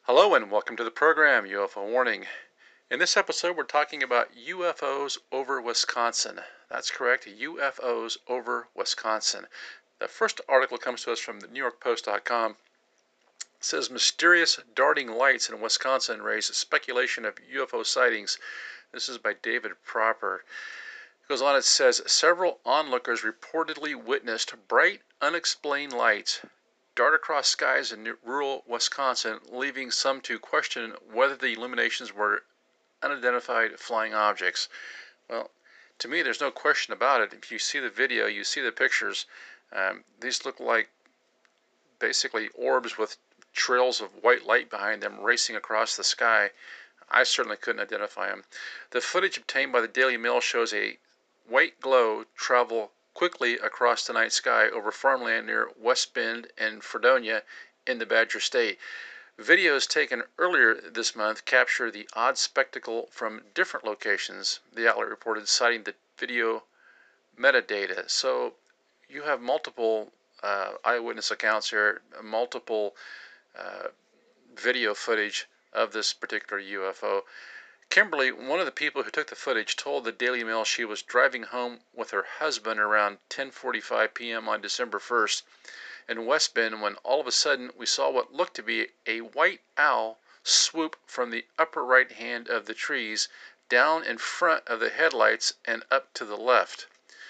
Hello and welcome to the program, UFO Warning. In this episode, we're talking about UFOs over Wisconsin. That's correct, UFOs over Wisconsin. The first article comes to us from the NewYorkPost.com. It says mysterious darting lights in Wisconsin raise speculation of UFO sightings. This is by David Proper. It goes on, it says several onlookers reportedly witnessed bright, unexplained lights dart across skies in rural Wisconsin, leaving some to question whether the illuminations were unidentified flying objects. Well, to me, there's no question about it. If you see the video, you see the pictures. These look like basically orbs with trails of white light behind them racing across the sky. I certainly couldn't identify them. The footage obtained by the Daily Mail shows a white glow travel quickly across the night sky over farmland near West Bend and Fredonia in the Badger State. Videos taken earlier this month capture the odd spectacle from different locations, the outlet reported, citing the video metadata. So you have multiple eyewitness accounts here, multiple uh, video footage of this particular UFO. Kimberly, one of the people who took the footage, told the Daily Mail she was driving home with her husband around 10:45 p.m. on December 1st in West Bend when all of a sudden we saw what looked to be a white owl swoop from the upper right hand of the trees down in front of the headlights and up to the left.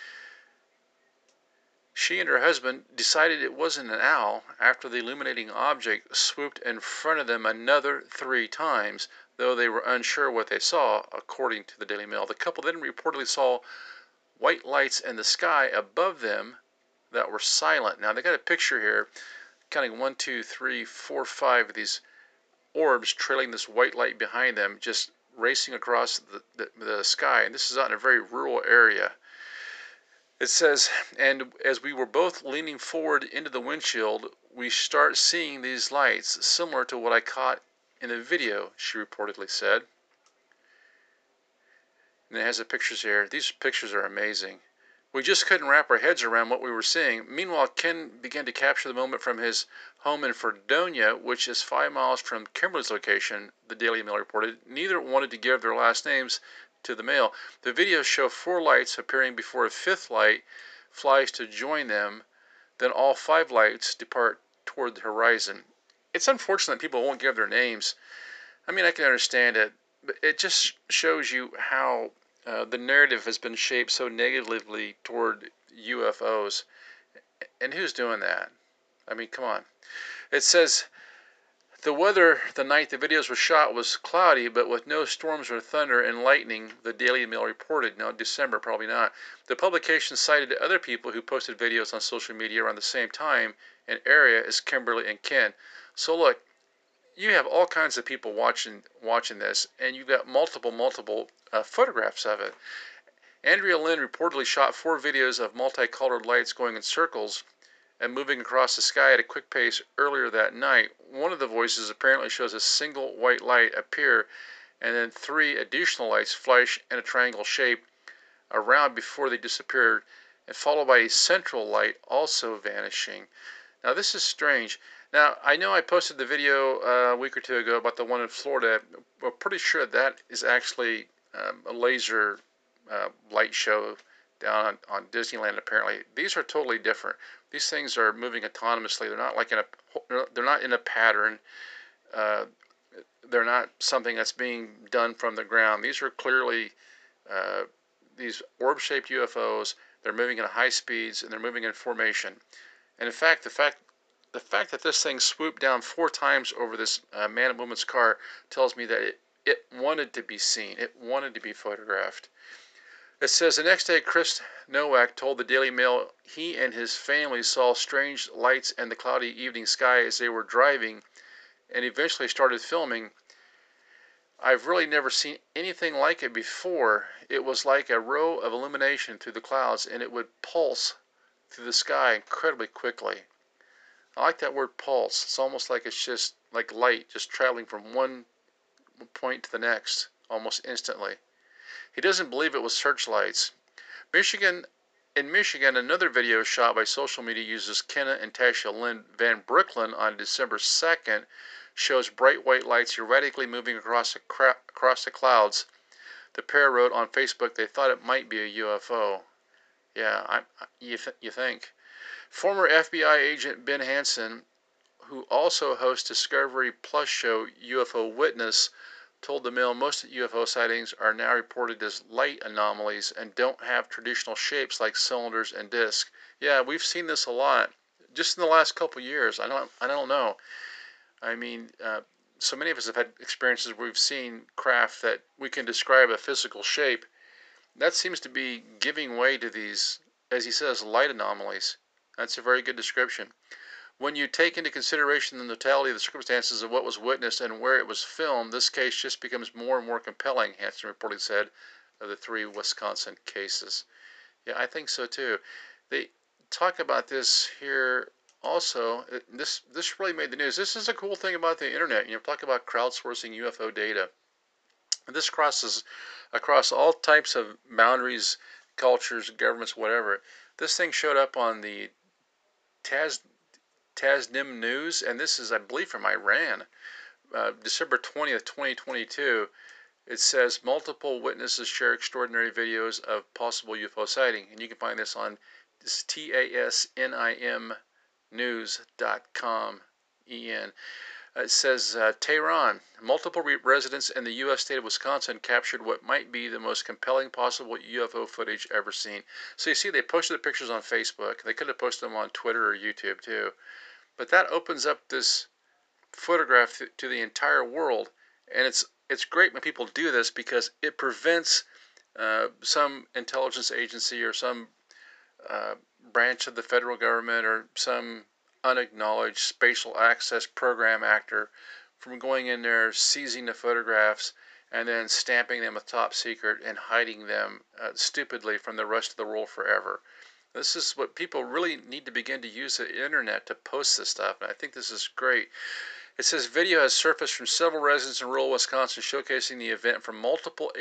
She and her husband decided it wasn't an owl after the illuminating object swooped in front of them another 3 times, though they were unsure what they saw, according to the Daily Mail. The couple then reportedly saw white lights in the sky above them that were silent. Now, they got a picture here, counting 1, 2, 3, 4, 5 of these orbs trailing this white light behind them, just racing across the sky. And this is out in a very rural area. It says, and as we were both leaning forward into the windshield, we start seeing these lights, similar to what I caught in the video, she reportedly said. And it has the pictures here. These pictures are amazing. We just couldn't wrap our heads around what we were seeing. Meanwhile, Ken began to capture the moment from his home in Fredonia, which is 5 miles from Kimberly's location, the Daily Mail reported. Neither wanted to give their last names to the Mail. The videos show 4 lights appearing before a 5th light flies to join them. Then all 5 lights depart toward the horizon. It's unfortunate that people won't give their names. I mean, I can understand it, but it just shows you how the narrative has been shaped so negatively toward UFOs. And who's doing that? I mean, come on. It says the weather the night the videos were shot was cloudy, but with no storms or thunder and lightning, the Daily Mail reported. Now, December, probably not. The publication cited other people who posted videos on social media around the same time and area as Kimberly and Ken. So look, you have all kinds of people watching this, and you've got multiple photographs of it. Andrea Lynn reportedly shot 4 videos of multicolored lights going in circles and moving across the sky at a quick pace earlier that night. One of the voices apparently shows a single white light appear and then 3 additional lights flash in a triangle shape around before they disappeared, and followed by a central light also vanishing. Now, this is strange. Now, I know I posted the video a week or 2 ago about the one in Florida. We're pretty sure that is actually a laser light show down on Disneyland. Apparently, these are totally different. These things are moving autonomously. They're not in a pattern. Uh, they're not something that's being done from the ground. These are clearly these orb-shaped UFOs. They're moving at high speeds and they're moving in formation. And in fact, the fact that this thing swooped down 4 times over this man and woman's car tells me that it wanted to be seen. It wanted to be photographed. It says the next day, Chris Nowak told the Daily Mail he and his family saw strange lights in the cloudy evening sky as they were driving and eventually started filming. I've really never seen anything like it before. It was like a row of illumination through the clouds, and it would pulse through the sky incredibly quickly. I like that word pulse. It's almost like it's just like light just traveling from one point to the next almost instantly. He doesn't believe it was searchlights. In Michigan, another video shot by social media users Kenna and Tasha Lynn Van Brooklyn on December 2nd shows bright white lights erratically moving across the clouds. The pair wrote on Facebook they thought it might be a UFO. Yeah, you think. Former FBI agent Ben Hansen, who also hosts Discovery Plus show UFO Witness, told the Mail most UFO sightings are now reported as light anomalies and don't have traditional shapes like cylinders and discs. Yeah, we've seen this a lot just in the last couple years. I don't know. I mean, so many of us have had experiences where we've seen craft that we can describe a physical shape. That seems to be giving way to these, as he says, light anomalies. That's a very good description. When you take into consideration the totality of the circumstances of what was witnessed and where it was filmed, this case just becomes more and more compelling, Hansen reportedly said, of the 3 Wisconsin cases. Yeah, I think so too. They talk about this here also. This really made the news. This is a cool thing about the internet. Talk about crowdsourcing UFO data. And this crosses across all types of boundaries, cultures, governments, whatever. This thing showed up on the Tasnim News, and this is, I believe, from Iran. December 20th, 2022. It says multiple witnesses share extraordinary videos of possible UFO sighting, and you can find this on tasnimnews.com. It says Tehran. Multiple residents in the U.S. state of Wisconsin captured what might be the most compelling possible UFO footage ever seen. So you see, they posted the pictures on Facebook. They could have posted them on Twitter or YouTube too. But that opens up this photograph to the entire world, and it's great when people do this because it prevents some intelligence agency or some branch of the federal government or some unacknowledged spatial access program actor from going in there, seizing the photographs, and then stamping them with top secret and hiding them stupidly from the rest of the world forever. This is what people really need to begin to use the internet to post this stuff, and I think this is great. It says video has surfaced from several residents in rural Wisconsin showcasing the event from multiple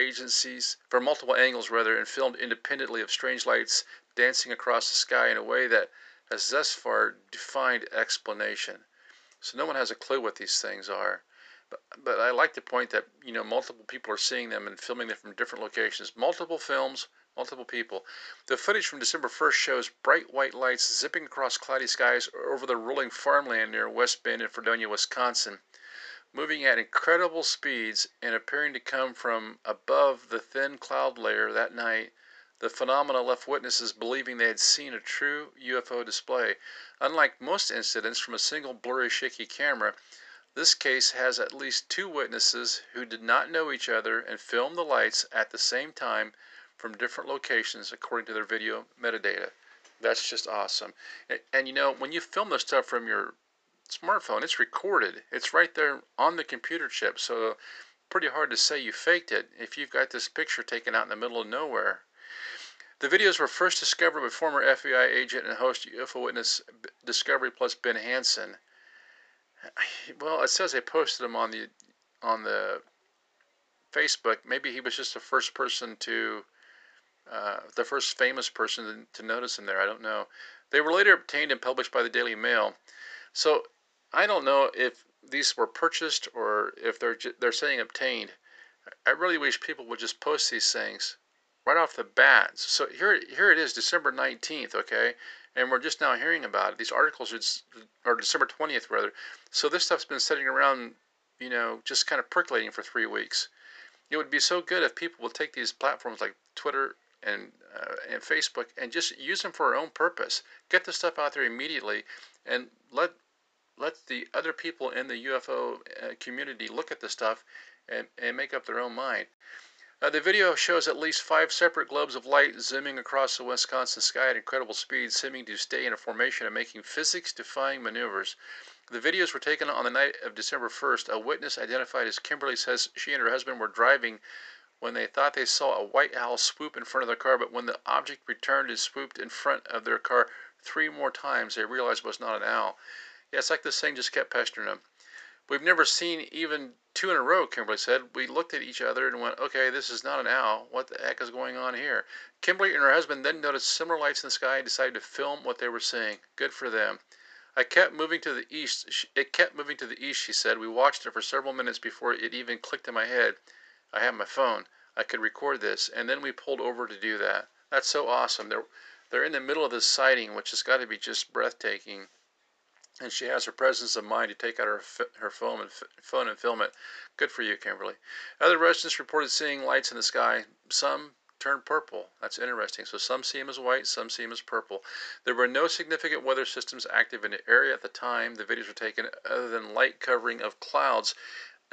angles and filmed independently of strange lights dancing across the sky in a way that has thus far defied explanation. So no one has a clue what these things are. But I like to point that, multiple people are seeing them and filming them from different locations. Multiple films, multiple people. The footage from December 1st shows bright white lights zipping across cloudy skies over the rolling farmland near West Bend in Fredonia, Wisconsin, moving at incredible speeds and appearing to come from above the thin cloud layer that night. The phenomena left witnesses believing they had seen a true UFO display. Unlike most incidents from a single blurry, shaky camera, this case has at least 2 witnesses who did not know each other and filmed the lights at the same time from different locations according to their video metadata. That's just awesome. And when you film this stuff from your smartphone, it's recorded. It's right there on the computer chip, so pretty hard to say you faked it if you've got this picture taken out in the middle of nowhere. The videos were first discovered by former FBI agent and host UFO Witness Discovery Plus Ben Hansen. Well, it says they posted them on the Facebook. Maybe he was just the first person the first famous person to notice them there. I don't know. They were later obtained and published by the Daily Mail. So I don't know if these were purchased or if they're saying obtained. I really wish people would just post these things right off the bat. So here it is, December 19th, okay? And we're just now hearing about it. These articles are December 20th, rather. So this stuff's been sitting around, just kind of percolating for 3 weeks. It would be so good if people would take these platforms like Twitter and Facebook and just use them for their own purpose. Get the stuff out there immediately and let the other people in the UFO community look at the stuff and make up their own mind. The video shows at least 5 separate globes of light zooming across the Wisconsin sky at incredible speed, seeming to stay in a formation and making physics-defying maneuvers. The videos were taken on the night of December 1st. A witness identified as Kimberly says she and her husband were driving when they thought they saw a white owl swoop in front of their car, but when the object returned and swooped in front of their car 3 more times, they realized it was not an owl. Yeah, it's like this thing just kept pestering them. We've never seen even 2 in a row, Kimberly said. We looked at each other and went, okay, this is not an owl. What the heck is going on here? Kimberly and her husband then noticed similar lights in the sky and decided to film what they were seeing. Good for them. I kept moving to the east. It kept moving to the east, she said. We watched it for several minutes before it even clicked in my head. I have my phone. I could record this. And then we pulled over to do that. That's so awesome. They're in the middle of this sighting, which has got to be just breathtaking. And she has her presence of mind to take out her phone and film it. Good for you, Kimberly. Other residents reported seeing lights in the sky. Some turned purple. That's interesting. So some see them as white, some see them as purple. There were no significant weather systems active in the area at the time the videos were taken, other than light covering of clouds. A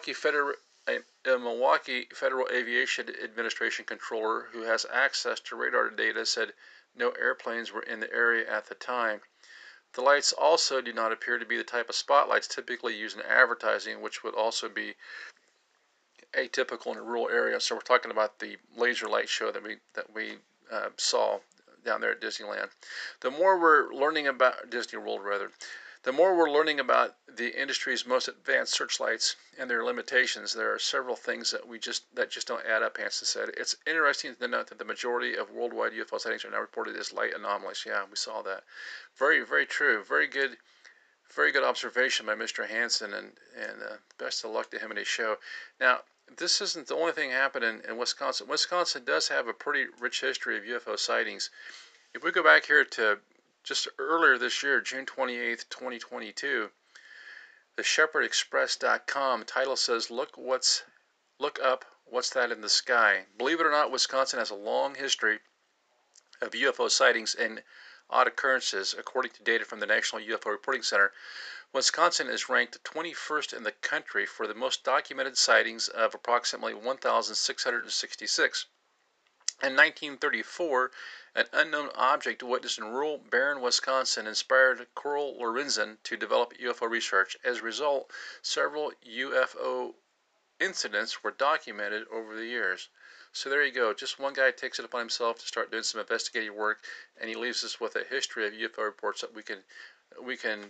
Milwaukee Federal Aviation Administration controller who has access to radar data said no airplanes were in the area at the time. The lights also do not appear to be the type of spotlights typically used in advertising, which would also be atypical in a rural area. So we're talking about the laser light show that we saw down there at Disneyland. The more we're learning about Disney World, rather, the more we're learning about the industry's most advanced searchlights and their limitations. There are several things that just don't add up, Hansen said. It's interesting to note that the majority of worldwide UFO sightings are now reported as light anomalies. Yeah, we saw that. Very, very true. Very good observation by Mr. Hansen, and best of luck to him in his show. Now, this isn't the only thing happening in Wisconsin. Wisconsin does have a pretty rich history of UFO sightings. If we go back here to just earlier this year, June 28th, 2022, the ShepherdExpress.com title says, look up what's that in the sky. Believe it or not, Wisconsin has a long history of UFO sightings and odd occurrences. According to data from the National UFO Reporting Center, Wisconsin is ranked 21st in the country for the most documented sightings of approximately 1,666. In 1934, an unknown object witnessed in rural Barron, Wisconsin inspired Coral Lorenzen to develop UFO research. As a result, several UFO incidents were documented over the years. So there you go. Just one guy takes it upon himself to start doing some investigative work, and he leaves us with a history of UFO reports that we can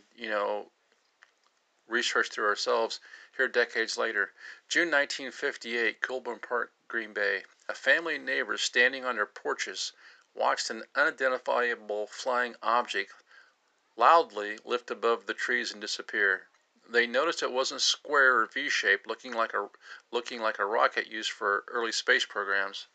research through ourselves here decades later. June 1958, Colburn Park, Green Bay. A family of neighbors standing on their porches watched an unidentifiable flying object loudly lift above the trees and disappear. They noticed it wasn't square or V-shaped, looking like a rocket used for early space programs.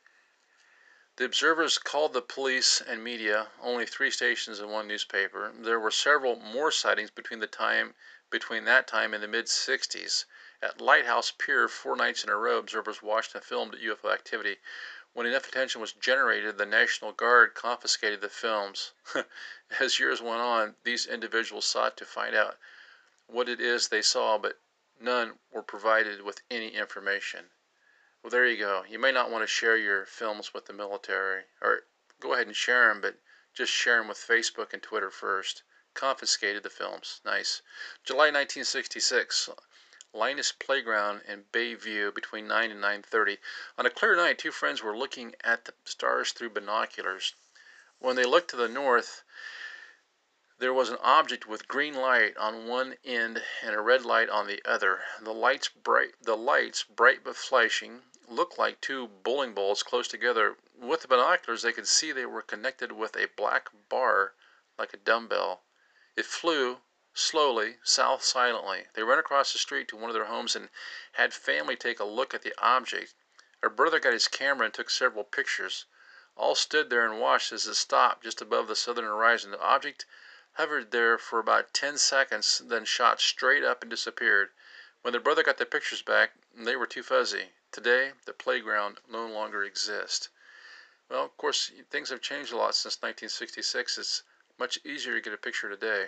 The observers called the police and media, only 3 stations and 1 newspaper. There were several more sightings between that time and the mid-60s. At Lighthouse Pier, 4 nights in a row, observers watched and filmed UFO activity. When enough attention was generated, the National Guard confiscated the films. As years went on, these individuals sought to find out what it is they saw, but none were provided with any information. Well, there you go. You may not want to share your films with the military, or go ahead and share them, but just share them with Facebook and Twitter first. Confiscated the films. Nice. July 1966. Linus Playground in Bayview between 9 and 9:30. On a clear night, 2 friends were looking at the stars through binoculars. When they looked to the north, there was an object with green light on one end and a red light on the other. The lights, bright but flashing, looked like 2 bowling balls close together. With the binoculars, they could see they were connected with a black bar like a dumbbell. It flew slowly south silently. They ran across the street to one of their homes and had family take a look at the object. Our brother got his camera and took several pictures. All stood there and watched as it stopped just above the southern horizon. The object hovered there for about 10 seconds, then shot straight up and disappeared. When the brother got the pictures back, they were too fuzzy. Today, the playground no longer exists. Well, of course, things have changed a lot since 1966. It's much easier to get a picture today.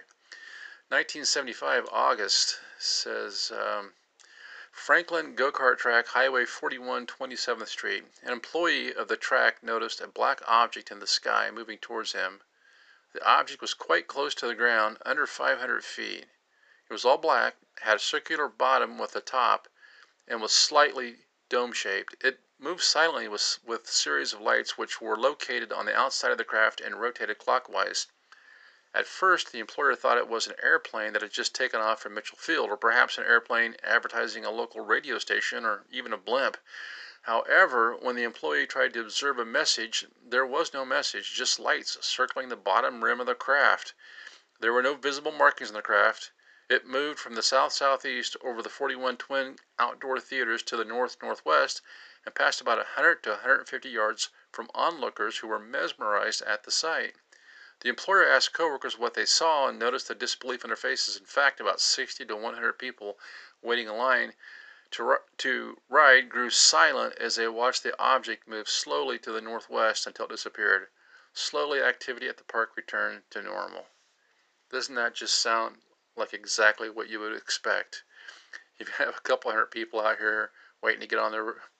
1975, August, says Franklin Go-Kart Track, Highway 41, 27th Street. An employee of the track noticed a black object in the sky moving towards him. The object was quite close to the ground, under 500 feet. It was all black, had a circular bottom with a top, and was slightly dome-shaped. It moved silently with a series of lights which were located on the outside of the craft and rotated clockwise. At first, the employer thought it was an airplane that had just taken off from Mitchell Field, or perhaps an airplane advertising a local radio station, or even a blimp. However, when the employee tried to observe a message, there was no message, just lights circling the bottom rim of the craft. There were no visible markings on the craft. It moved from the south-southeast over the 41 twin outdoor theaters to the north-northwest and passed about 100 to 150 yards from onlookers who were mesmerized at the sight. The employer asked coworkers what they saw and noticed the disbelief on their faces. In fact, about 60 to 100 people waiting in line to ride grew silent as they watched the object move slowly to the northwest until it disappeared. Slowly, activity at the park returned to normal. Doesn't that just sound like exactly what you would expect? You have a couple hundred people out here waiting to get on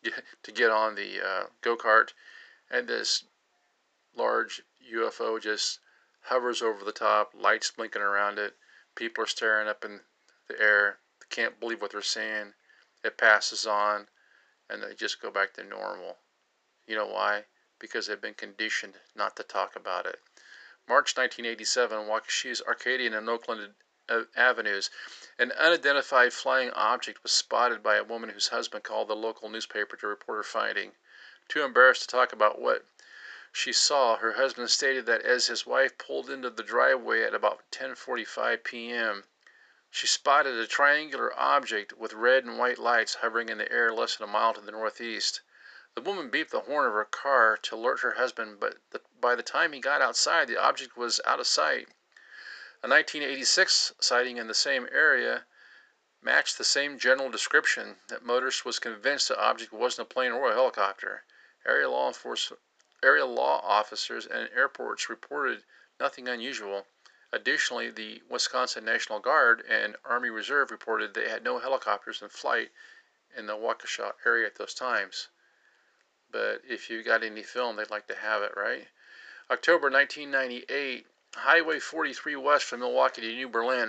the go-kart, and this large UFO just hovers over the top, lights blinking around it. People are staring up in the air. They can't believe what they're seeing. It passes on, and they just go back to normal. You know why? Because they've been conditioned not to talk about it. March 1987, Waukesha's Arcadian and Oakland Avenues. An unidentified flying object was spotted by a woman whose husband called the local newspaper to report her finding. Too embarrassed to talk about what she saw, her husband stated that as his wife pulled into the driveway at about 10:45 p.m., she spotted a triangular object with red and white lights hovering in the air less than a mile to the northeast. The woman beeped the horn of her car to alert her husband, but by the time he got outside, the object was out of sight. A 1986 sighting in the same area matched the same general description. That motorist was convinced the object wasn't a plane or a helicopter. Area law officers and airports reported nothing unusual. Additionally, the Wisconsin National Guard and Army Reserve reported they had no helicopters in flight in the Waukesha area at those times. But if you got any film, they'd like to have it, right? October 1998, Highway 43 west from Milwaukee to New Berlin.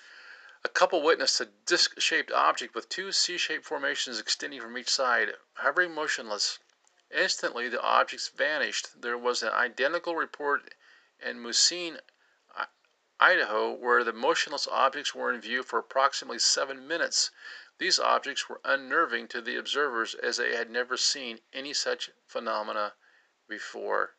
A couple witnessed a disc-shaped object with two C-shaped formations extending from each side, hovering motionless. Instantly, the objects vanished. There was an identical report in Musine, Idaho, where the motionless objects were in view for approximately 7 minutes. These objects were unnerving to the observers as they had never seen any such phenomena before.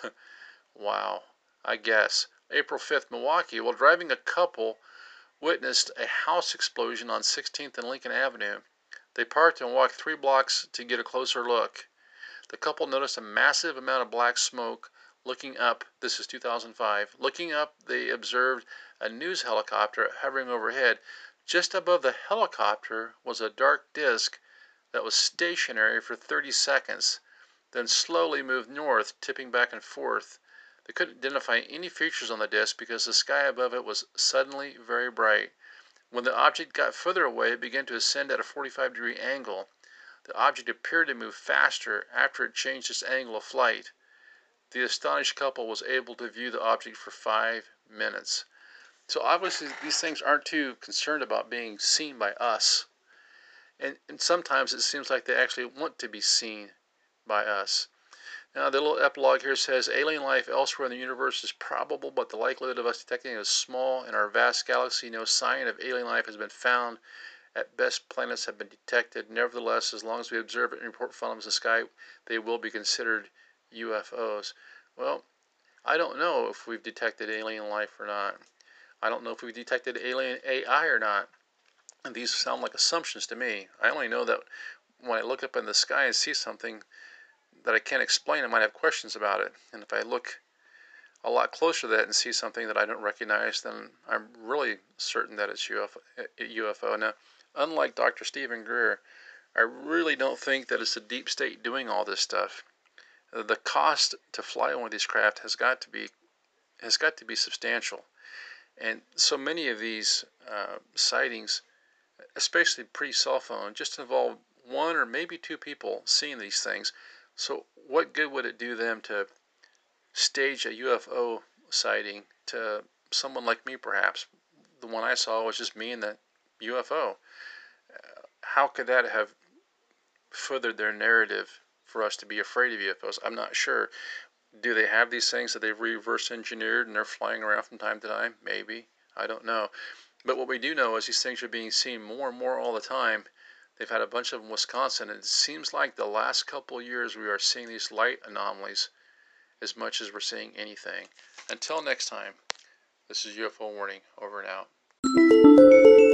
Wow, I guess. April 5th, Milwaukee. While driving, a couple witnessed a house explosion on 16th and Lincoln Avenue. They parked and walked 3 blocks to get a closer look. The couple noticed a massive amount of black smoke. Looking up, this is 2005, looking up, they observed a news helicopter hovering overhead. Just above the helicopter was a dark disc that was stationary for 30 seconds, then slowly moved north, tipping back and forth. They couldn't identify any features on the disc because the sky above it was suddenly very bright. When the object got further away, it began to ascend at a 45-degree angle. The object appeared to move faster after it changed its angle of flight. The astonished couple was able to view the object for 5 minutes. So obviously these things aren't too concerned about being seen by us. And sometimes it seems like they actually want to be seen by us. Now the little epilogue here says, alien life elsewhere in the universe is probable, but the likelihood of us detecting it is small. In our vast galaxy, no sign of alien life has been found. At best, planets have been detected. Nevertheless, as long as we observe it and report phenomena in the sky, they will be considered UFOs. Well, I don't know if we've detected alien life or not. I don't know if we've detected alien AI or not. And these sound like assumptions to me. I only know that when I look up in the sky and see something that I can't explain, I might have questions about it. And if I look a lot closer to that and see something that I don't recognize, then I'm really certain that it's UFO. Now, unlike Dr. Stephen Greer, I really don't think that it's the deep state doing all this stuff. The cost to fly one of these craft has got to be substantial, and so many of these sightings, especially pre-cell phone, just involve one or maybe 2 people seeing these things. So what good would it do them to stage a UFO sighting to someone like me, perhaps? The one I saw was just me and the UFO. How could that have furthered their narrative for us to be afraid of UFOs? I'm not sure. Do they have these things that they've reverse engineered and they're flying around from time to time? Maybe. I don't know. But what we do know is these things are being seen more and more all the time. They've had a bunch of them in Wisconsin, and it seems like the last couple of years we are seeing these light anomalies as much as we're seeing anything. Until next time, This is UFO Warning, over and out.